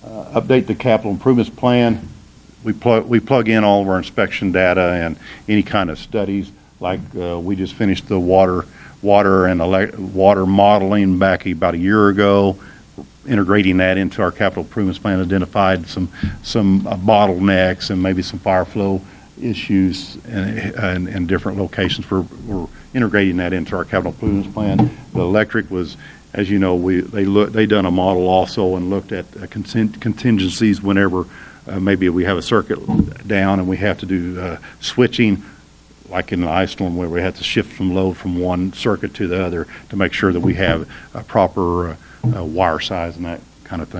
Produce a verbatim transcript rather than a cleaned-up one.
Uh, Update the capital improvements plan. We plug, we plug in all of our inspection data and any kind of studies, like uh, we just finished the water, water and elect, water modeling back about a year ago, integrating that into our capital improvements plan, identified some, some uh, bottlenecks and maybe some fire flow issues in, in, in different locations. We're, we're integrating that into our capital improvements plan. The electric was, as you know, we, they look, they done a model also and looked at uh, contingencies whenever Uh, maybe we have a circuit down and we have to do uh, switching, like in the ice storm where we have to shift some load from one circuit to the other to make sure that we have a proper uh, uh, wire size and that kind of thing.